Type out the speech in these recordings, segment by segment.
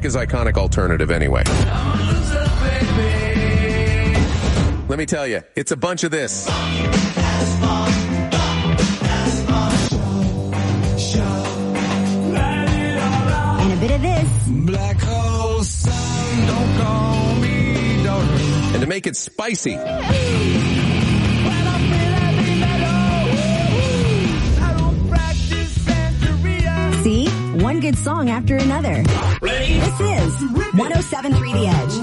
his iconic alternative anyway? Let me tell you, it's a bunch of this. And a bit of this. Black hole sun, don't call me daughter. And to make it spicy, see? One good song after another. This is 107.3 The Edge.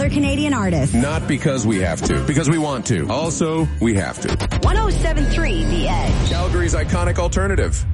other Canadian artists. Not because we have to, because we want to. Also, we have to. 107.3 The Edge. Calgary's iconic alternative.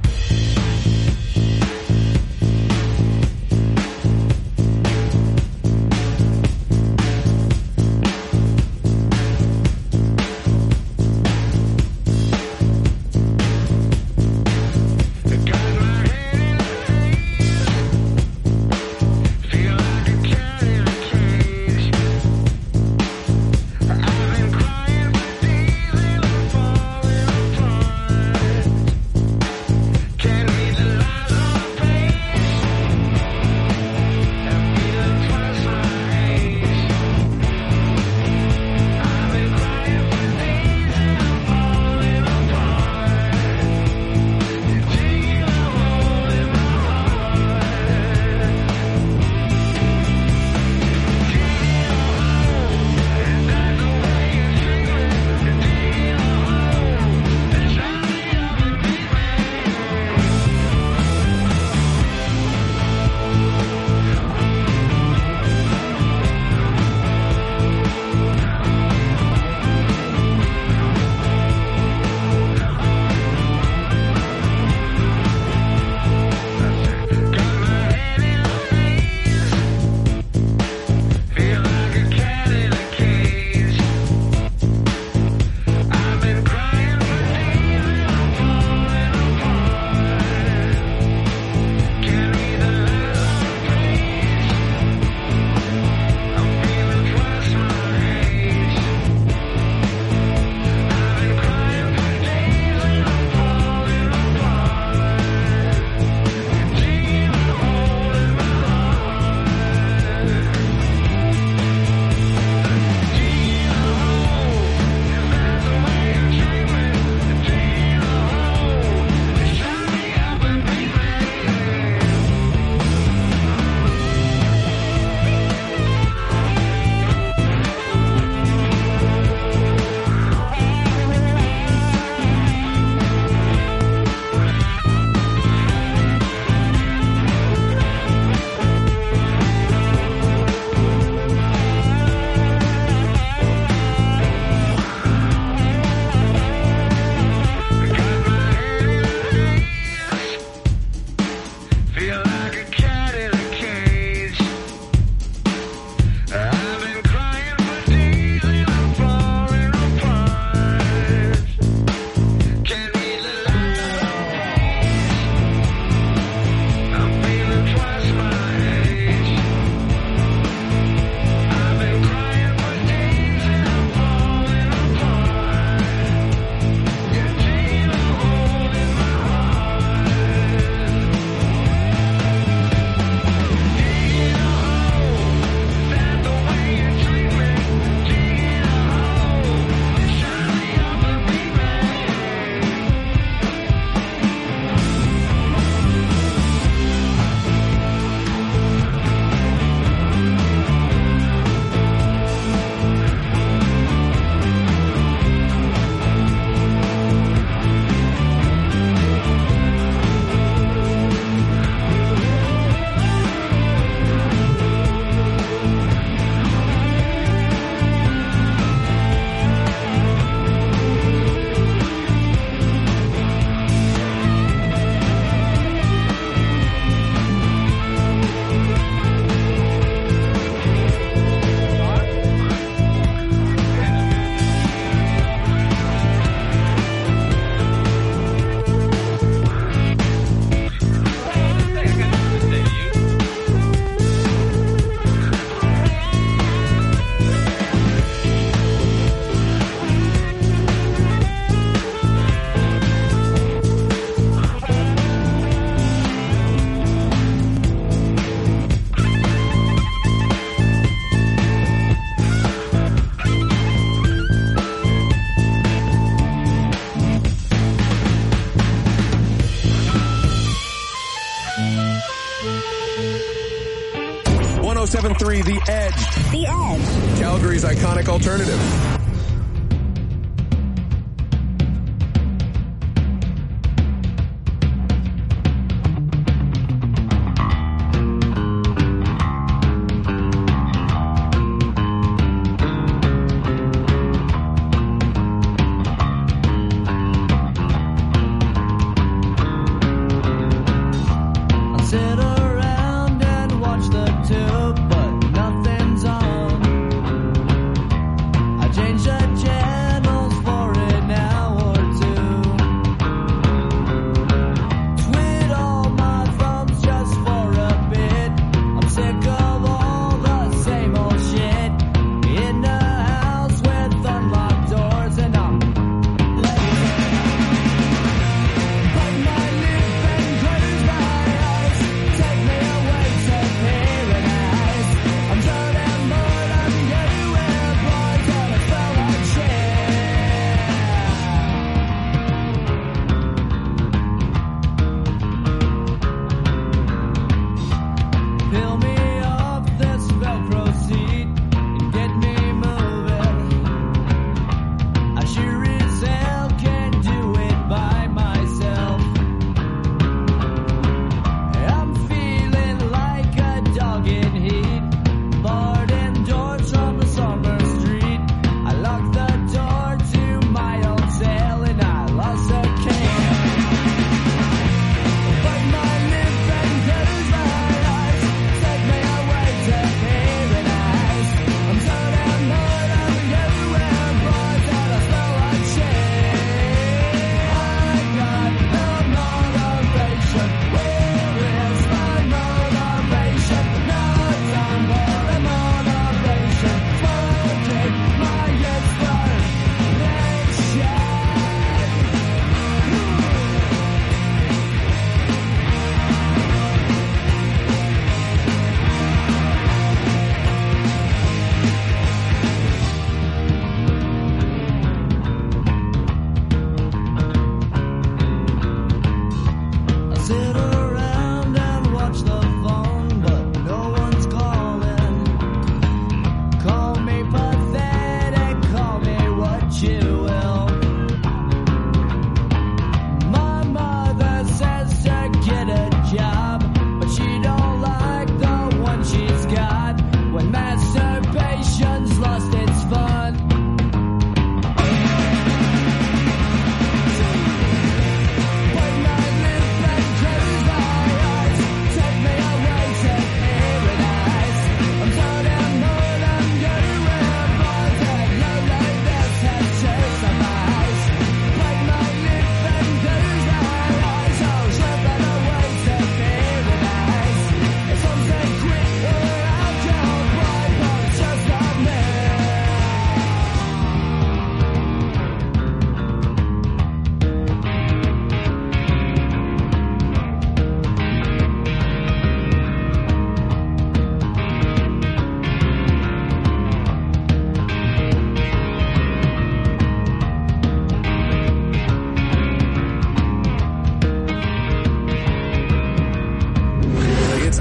.1073 The Edge. The Edge. Calgary's iconic alternative.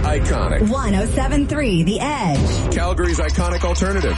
iconic. 107.3 The Edge. Calgary's iconic alternative.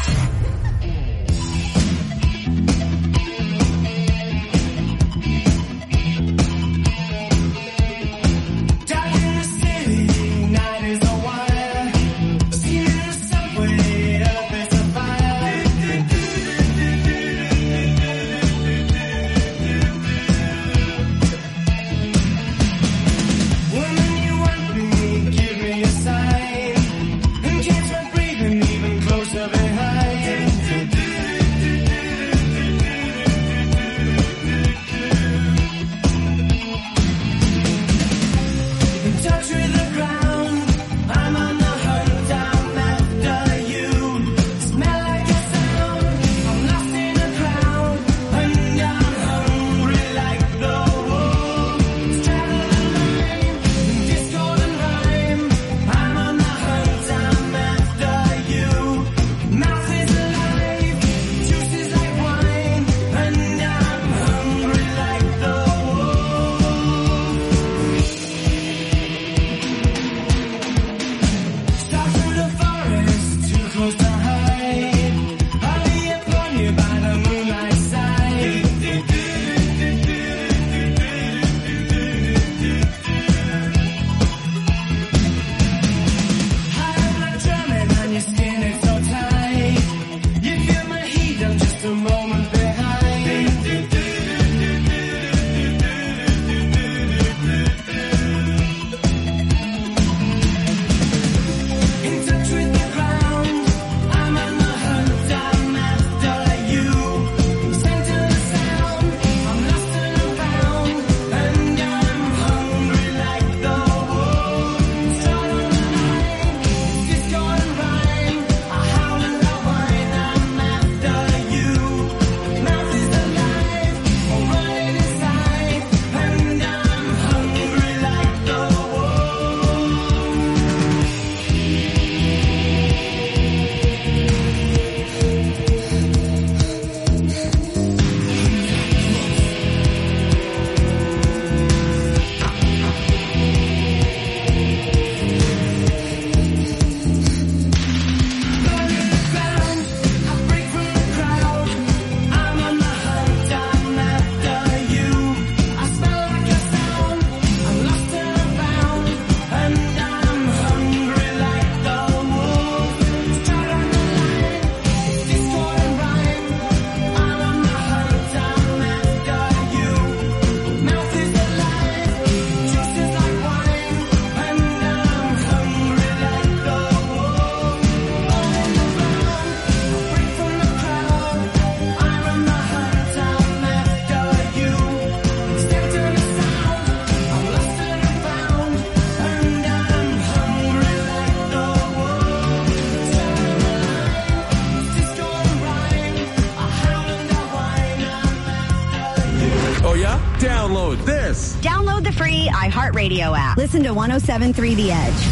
Download this. Download the free iHeartRadio app. Listen to 107.3 The Edge.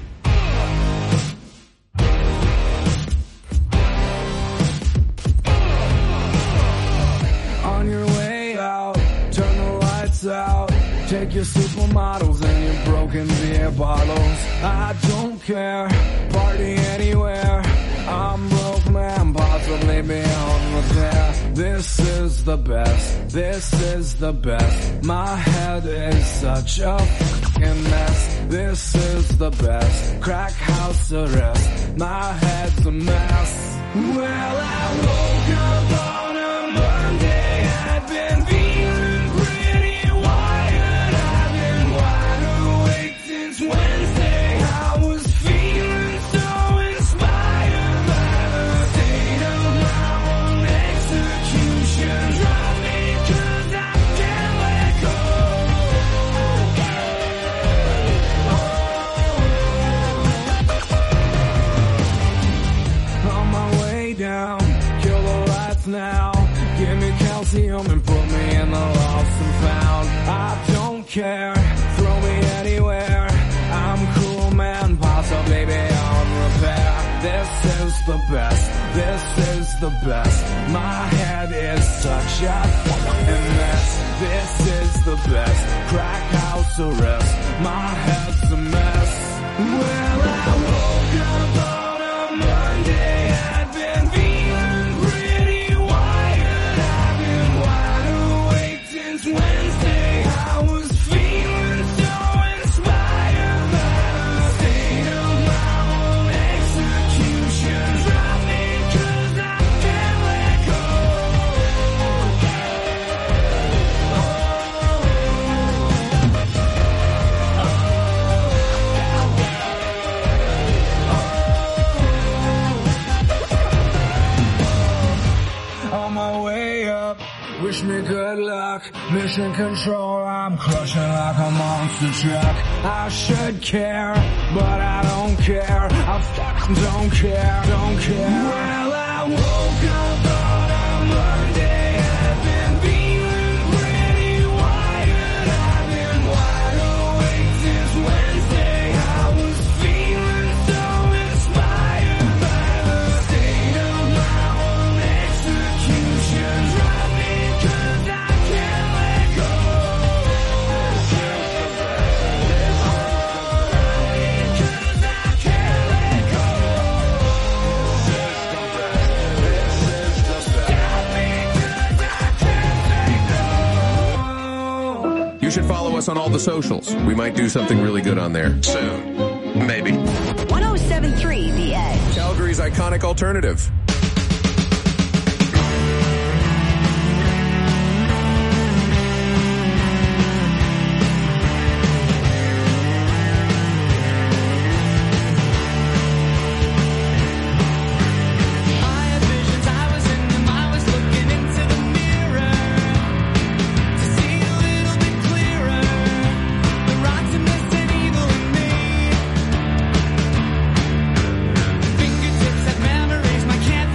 On your way out, turn the lights out. Take your supermodels and your broken beer bottles. I don't care, party anywhere. I'm broke man, possibly beyond repair. This is the best, this is the best. My head is such a fucking mess. This is the best, crack house arrest. My head's a mess. Well, I woke up on a Monday. I've been feeling pretty wired. I've been wide awake since Wednesday. I was feeling so inspired by the state of my own execution. Drop me 'cause I can't let go. On my way down, kill the lights now. Give me calcium and put me in the lost and found. I don't care, throw me anywhere. I'm cool man, possibly beyond repair. This is the best, this is the best. My head head is such a fucking mess. This is the best crack house arrest. My head's a mess. Well, I woke up on a Monday. I'd been feeling pretty wired. I've been wide awake since Wednesday. I was feeling so inspired by the state of my own execution. Drop me 'cause I can't let go. On my way up, wish me good luck. Mission control, I'm crushing like a monster truck. I should care, but I don't care. I fucking don't care, don't care. Well, I woke up on a Monday. I've been feeling pretty wired. I've been wide awake since Wednesday. I was feeling so inspired by the state of my own execution. Drop me 'cause I can't let go. Drop me 'cause I can't let go. Stop me 'cause I can't let go. You should follow us on all the socials. We might do something really good on there soon. Maybe. 107.3 The Edge. Calgary's iconic alternative. I had visions, I was in them, I was looking into the mirror to see a little bit clearer the rottenness and evil in me. Fingertips have memories, my candy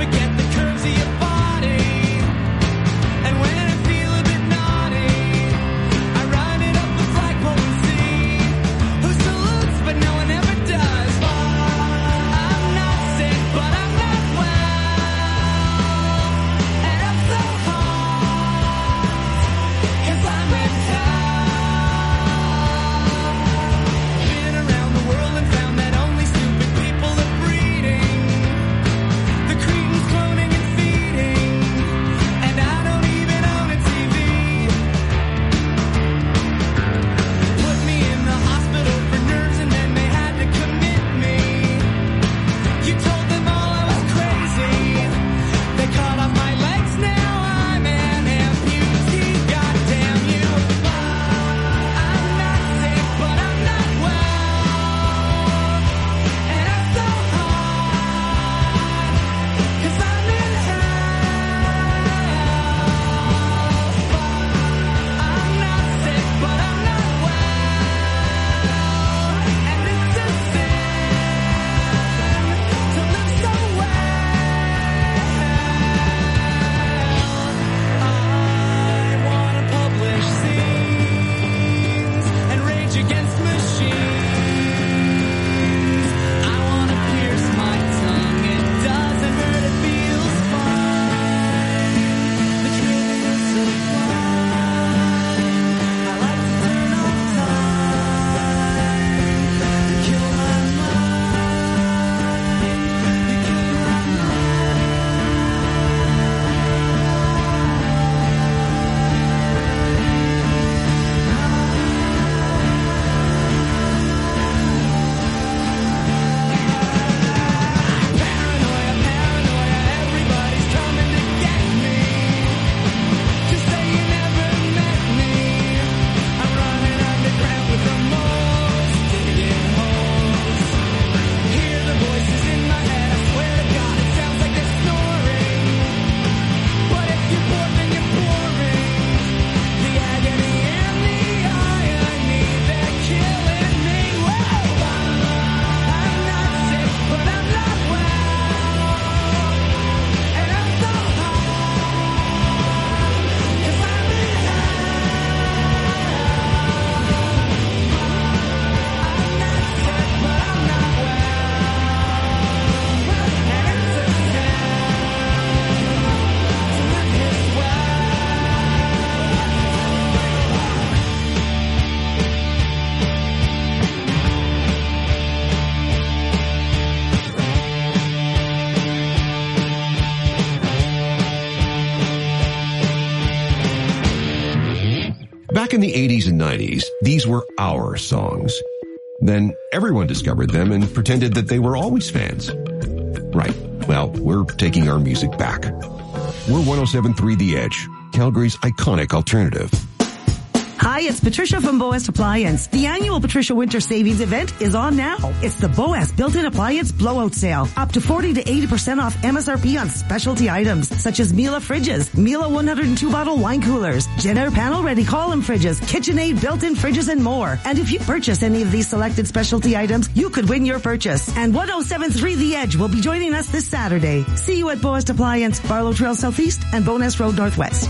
Back in the 80s and 90s, these were our songs. Then everyone discovered them and pretended that they were always fans. Right. Well, we're taking our music back. We're 107.3 The Edge, Calgary's iconic alternative. Hi, it's Patricia from Boas Appliance. The annual Patricia Winter Savings event is on now. It's the Boas Built-in Appliance Blowout Sale. Up to 40 to 80% off MSRP on specialty items, such as Miele fridges, Miele 102-bottle wine coolers, Jenner panel-ready column fridges, KitchenAid built-in fridges, and more. And if you purchase any of these selected specialty items, you could win your purchase. And 107.3 The Edge will be joining us this Saturday. See you at Boas Appliance, Barlow Trail Southeast, and Bowness Road Northwest.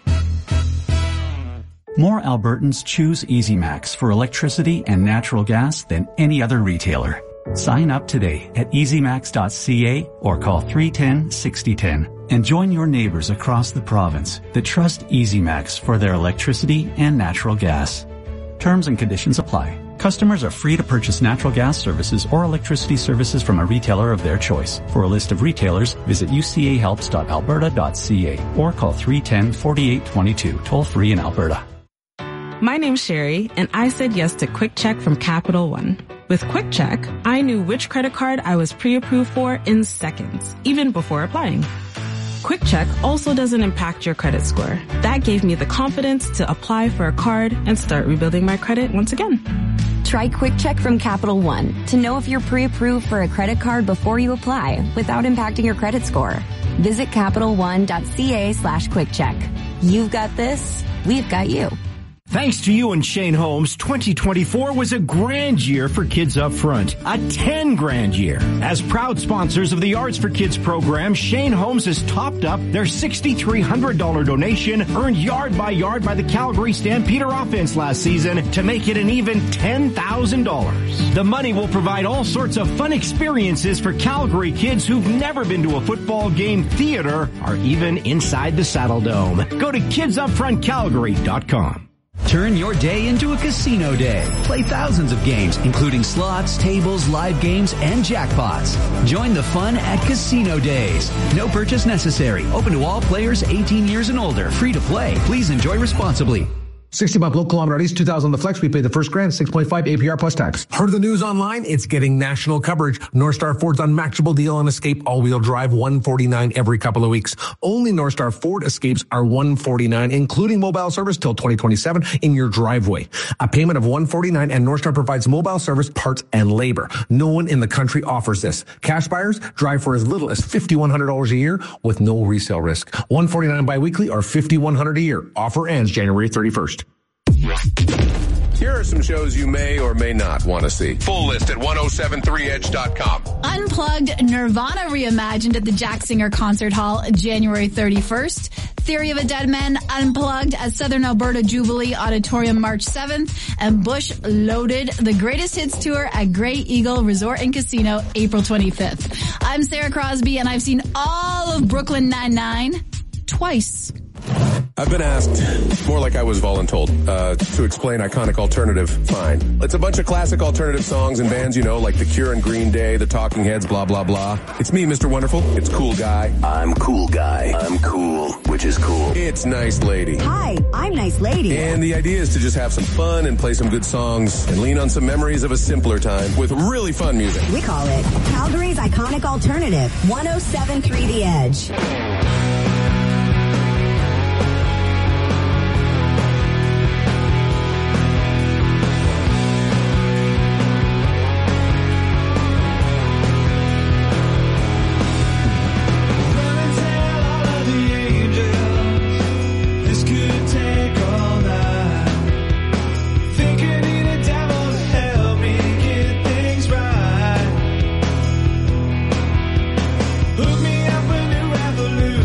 More Albertans choose EasyMax for electricity and natural gas than any other retailer. Sign up today at easymax.ca or call 310-6010 and join your neighbors across the province that trust EasyMax for their electricity and natural gas. Terms and conditions apply. Customers are free to purchase natural gas services or electricity services from a retailer of their choice. For a list of retailers, visit ucahelps.alberta.ca or call 310-4822, toll free in Alberta. My name's Sherry, and I said yes to Quick Check from Capital One. With Quick Check, I knew which credit card I was pre-approved for in seconds, even before applying. Quick Check also doesn't impact your credit score. That gave me the confidence to apply for a card and start rebuilding my credit once again. Try Quick Check from Capital One to know if you're pre-approved for a credit card before you apply without impacting your credit score. Visit CapitalOne.ca/QuickCheck. You've got this. We've got you. Thanks to you and Shane Holmes, 2024 was a grand year for Kids Up Front. A 10-grand year. As proud sponsors of the Arts for Kids program, Shane Holmes has topped up their $6,300 donation earned yard by the Calgary Stampeder offense last season to make it an even $10,000. The money will provide all sorts of fun experiences for Calgary kids who've never been to a football game, theater, or even inside the Saddle Dome. Go to kidsupfrontcalgary.com. Turn your day into a casino day. Play thousands of games, including slots, tables, live games, and jackpots. Join the fun at Casino Days. No purchase necessary. Open to all players 18 years and older. Free to play. Please enjoy responsibly. 60 bucks low kilometer at East, 2000 on the flex. We pay the first grand, 6.5 APR plus tax. Heard the news online? It's getting national coverage. North Star Ford's unmatchable deal on Escape all-wheel drive, $149 every couple of weeks. Only North Star Ford Escapes are $149, including mobile service till 2027 in your driveway. A payment of $149, and North Star provides mobile service, parts, and labor. No one in the country offers this. Cash buyers drive for as little as $5,100 a year with no resale risk. $149 bi-weekly or $5,100 a year. Offer ends January 31st. Here are some shows you may or may not want to see. Full list at 1073edge.com. Unplugged, Nirvana reimagined at the Jack Singer Concert Hall January 31st. Theory of a Dead Man Unplugged at Southern Alberta Jubilee Auditorium March 7th. And Bush Loaded, the Greatest Hits Tour at Grey Eagle Resort and Casino April 25th. I'm Sarah Crosby, and I've seen all of Brooklyn Nine-Nine twice. I've been asked, more like I was voluntold, to explain iconic alternative. Fine. It's a bunch of classic alternative songs and bands, you know, like The Cure and Green Day, The Talking Heads, blah, blah, blah. It's me, Mr. Wonderful. It's Cool Guy. I'm Cool Guy. I'm cool, which is cool. It's Nice Lady. Hi, I'm Nice Lady. And the idea is to just have some fun and play some good songs and lean on some memories of a simpler time with really fun music. We call it Calgary's iconic alternative, 107.3 The Edge. Hook me up a new revolution.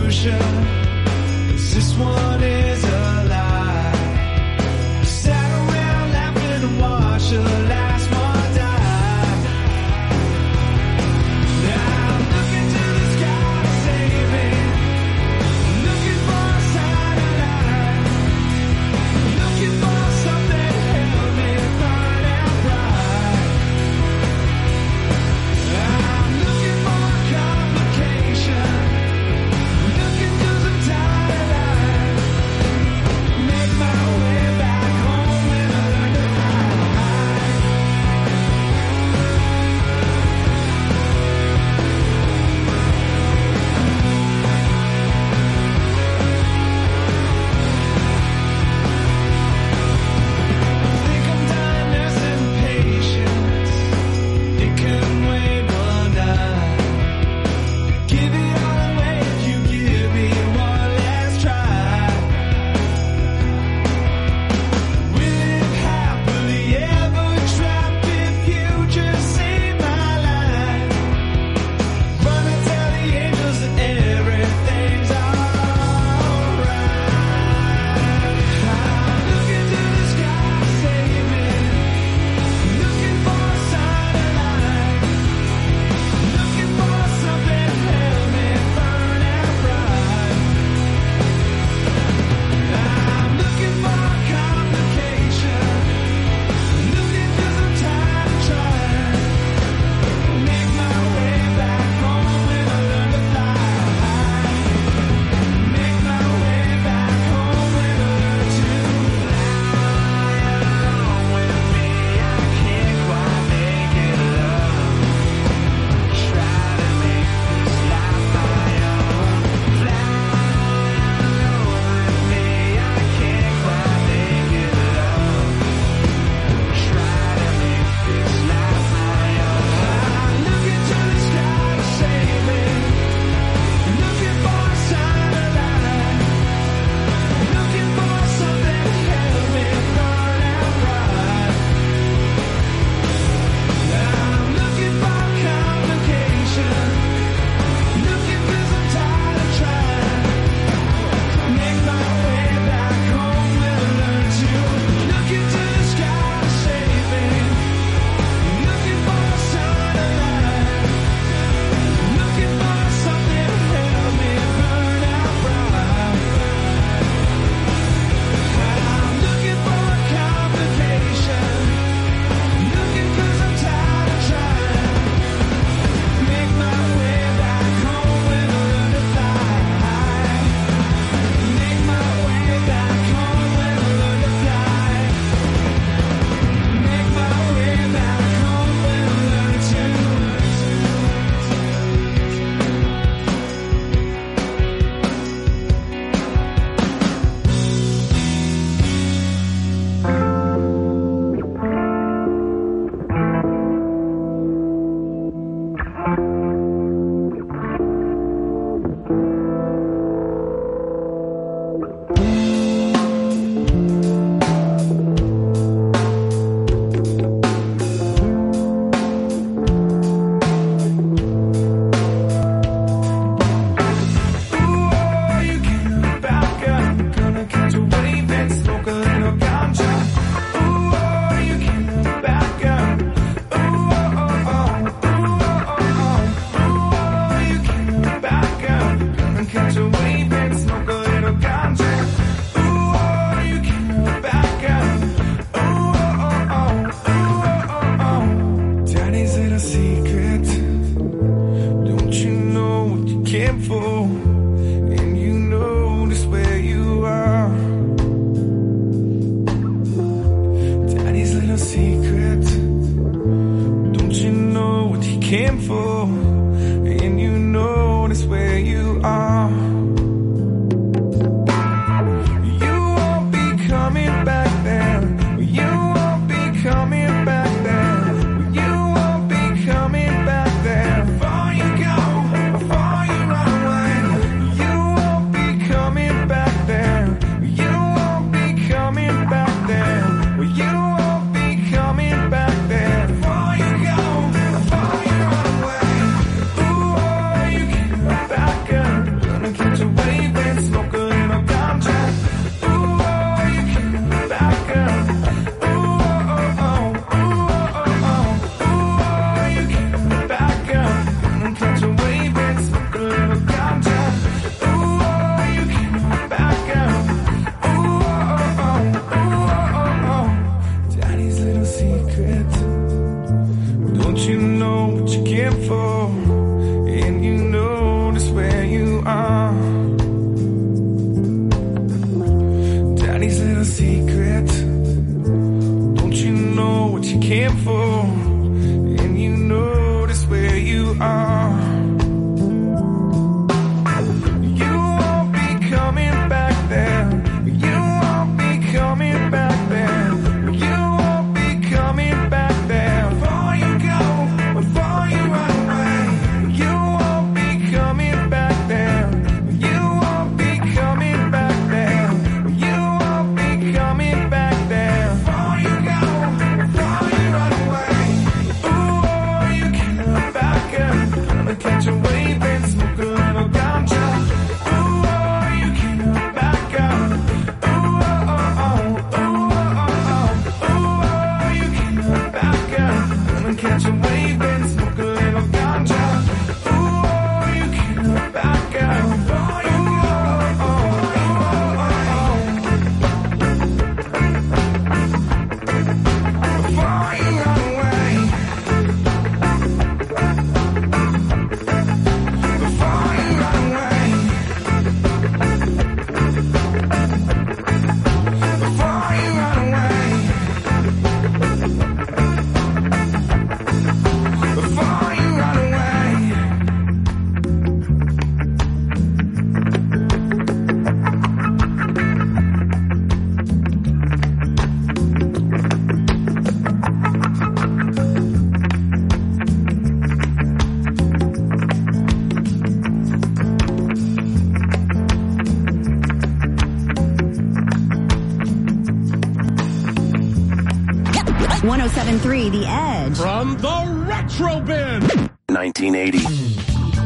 107.3 The Edge. From the Retro Bin. 1980.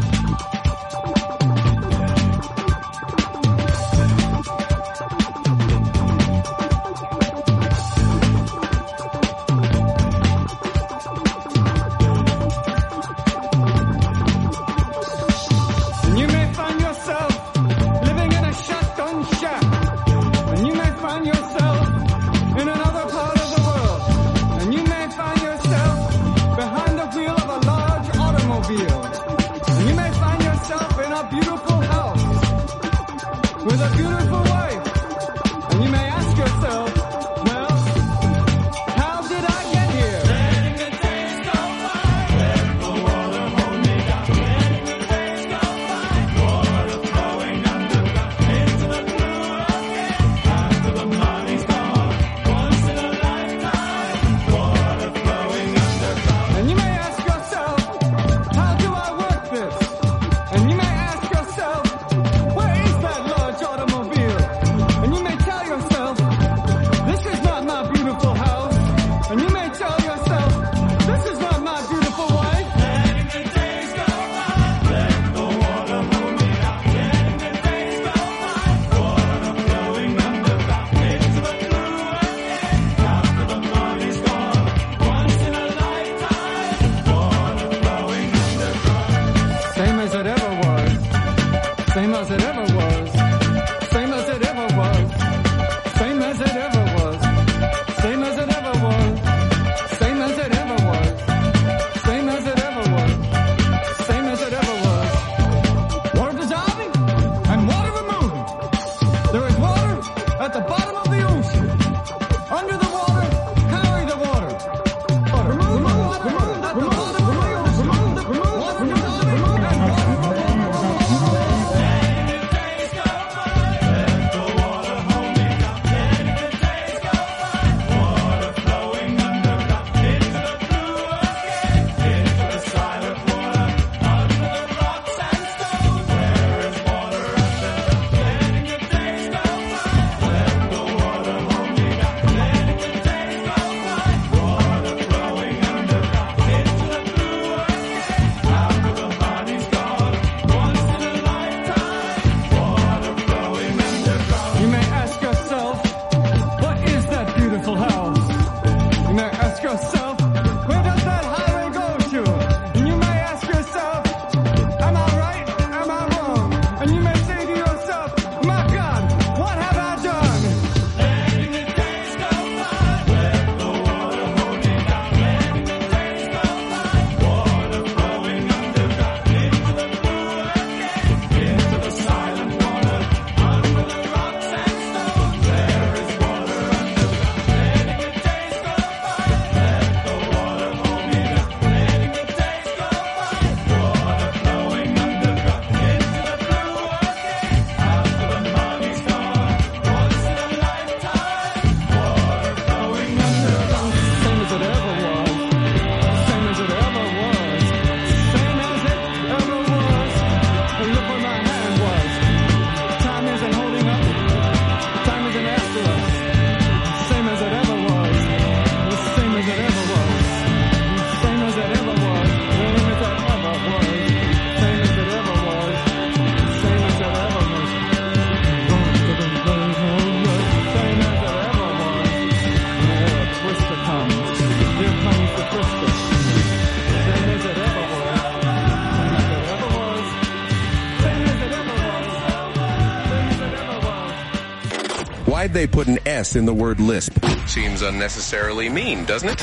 Why'd they put an S in the word lisp? Seems unnecessarily mean, doesn't it?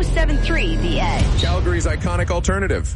107.3 The Edge. Calgary's iconic alternative.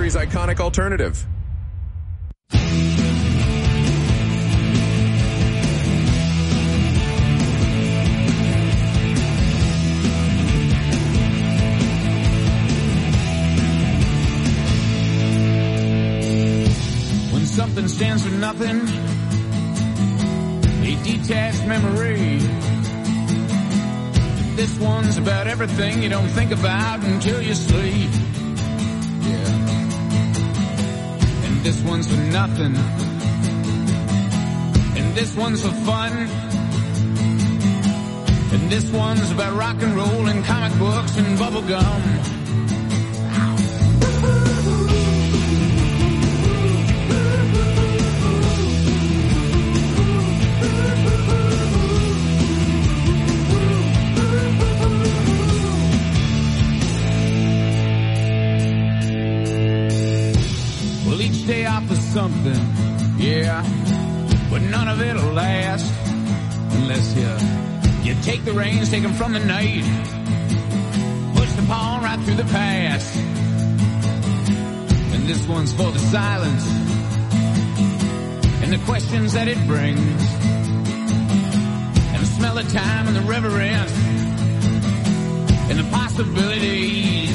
Calgary's iconic alternative. When something stands for nothing, a detached memory. This one's about everything you don't think about until you sleep. Yeah. And this one's for nothing. And this one's for fun. And this one's about rock and roll and comic books and bubble gum. Stay off of something, yeah, but none of it'll last unless you take the reins, take them from the night, push the pawn right through the past. And this one's for the silence and the questions that it brings, and the smell of time and the reverence and the possibilities.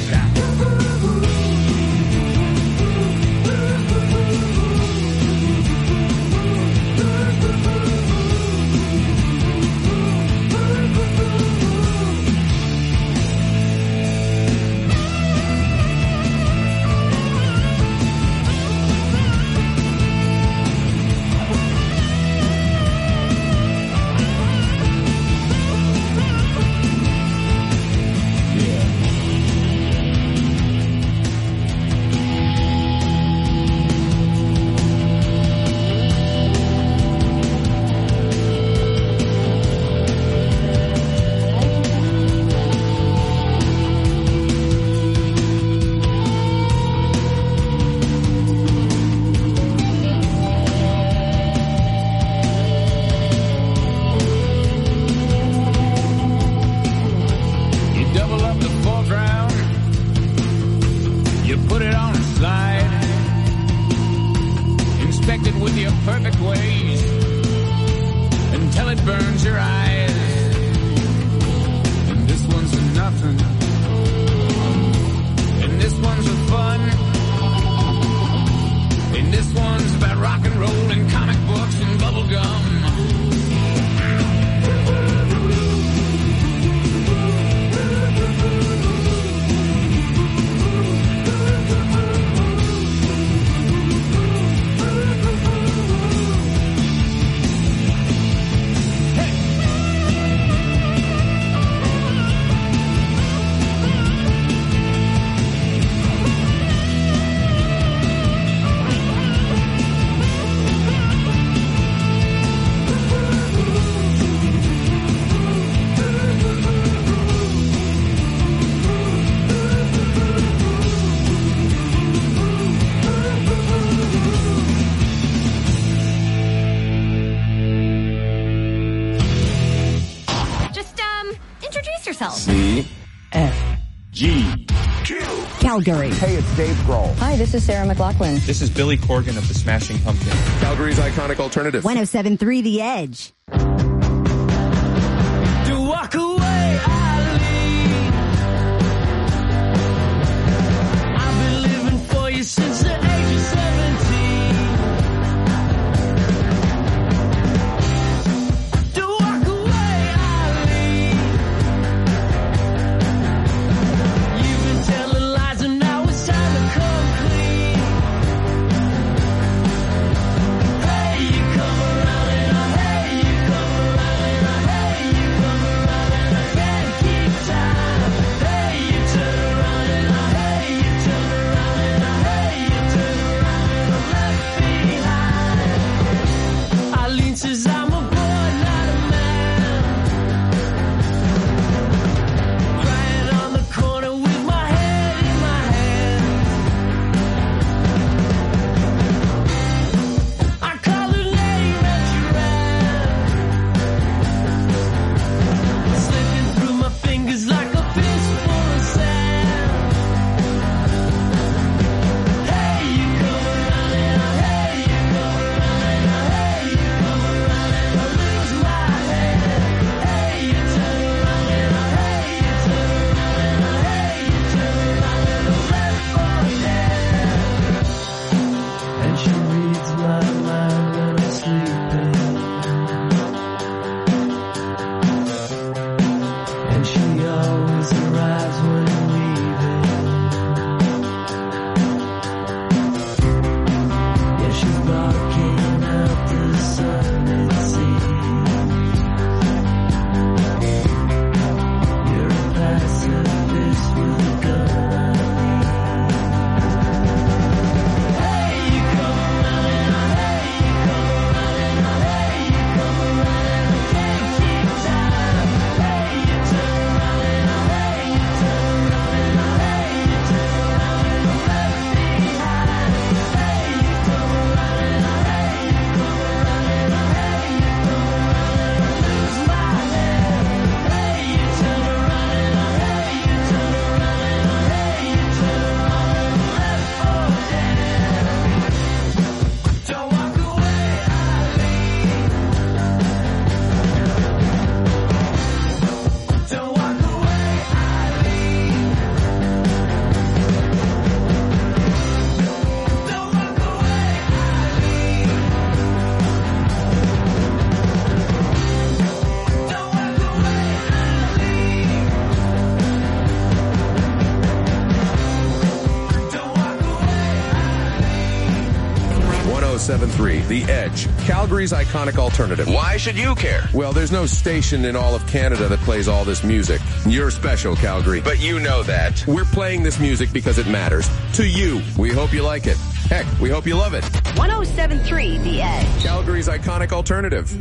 Calgary. Hey, it's Dave Grohl. Hi, this is Sarah McLachlan. This is Billy Corgan of the Smashing Pumpkins. Calgary's iconic alternative. 107.3 The Edge. To walk away, I've been living for you since the age of 17. To walk away, you've been telling lies and now it's time to come clean. Hey, you come around and hey, you 107.3, The Edge, Calgary's iconic alternative. Why should you care? Well, there's no station in all of Canada that plays all this music. You're special, Calgary. But you know that. We're playing this music because it matters. To you. We hope you like it. Heck, we hope you love it. 107.3 The Edge. Calgary's iconic alternative.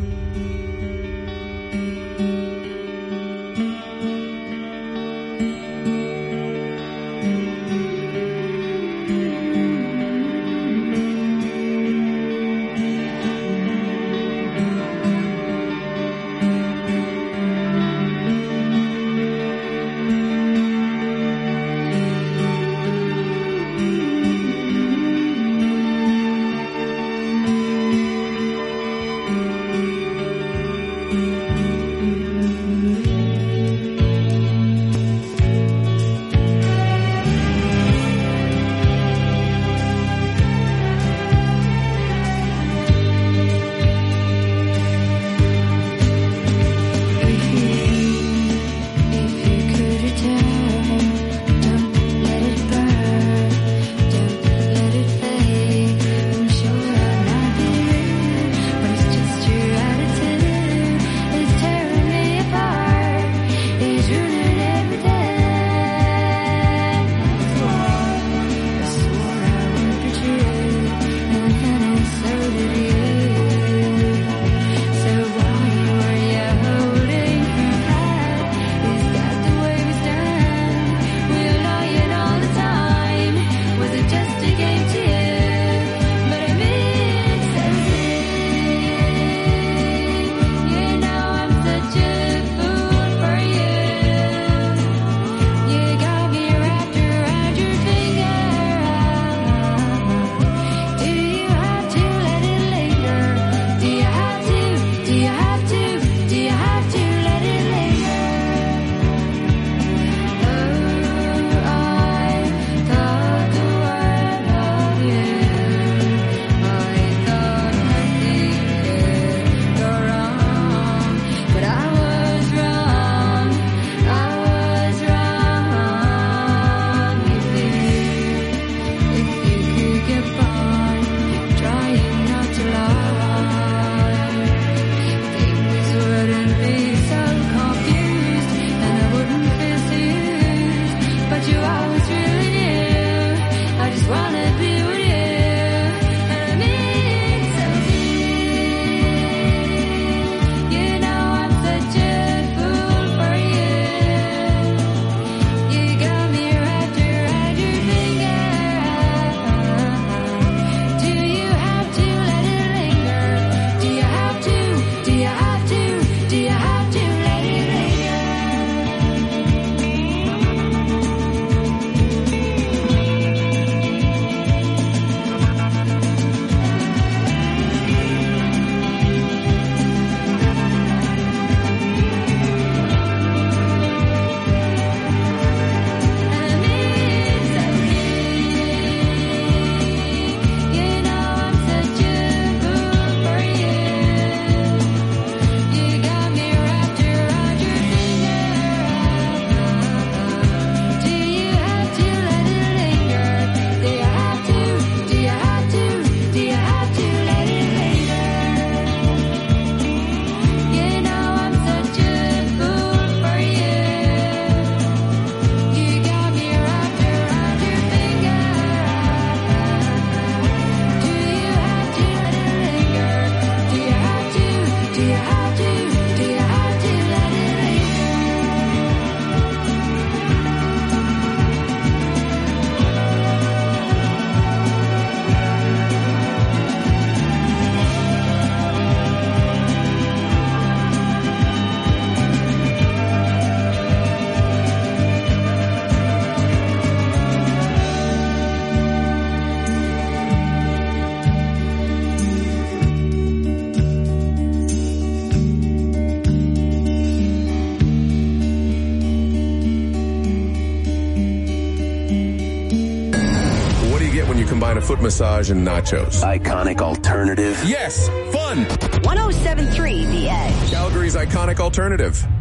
combine a foot massage and nachos. Iconic alternative. Yes, fun. 107.3 The Edge. Calgary's iconic alternative.